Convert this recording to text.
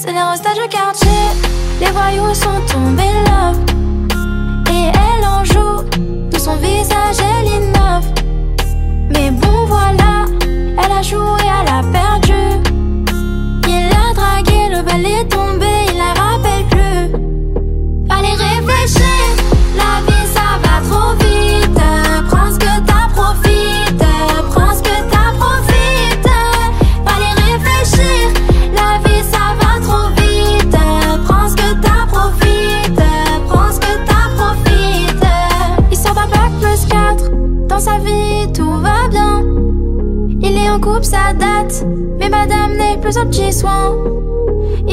C'est les restes du quartier. Les voyous sont tombés là. Et elle en joue. De son visage elle innove. Mais bon voilà, elle a joué, elle a perdu. Il a dragué, le bal est tombé, il la rappelle plus. Allez réfléchir, la vie ça va trop vite. Prends ce que t'as, profite. Prends ce que t'as, profite. Allez réfléchir, la vie ça va trop vite. Prends ce que t'as, profite. Prends ce que t'as, profite. Il sort d'un bac +4. Dans sa vie tout va bien. Il est en couple, ça date. Mais madame n'est plus un petit soin.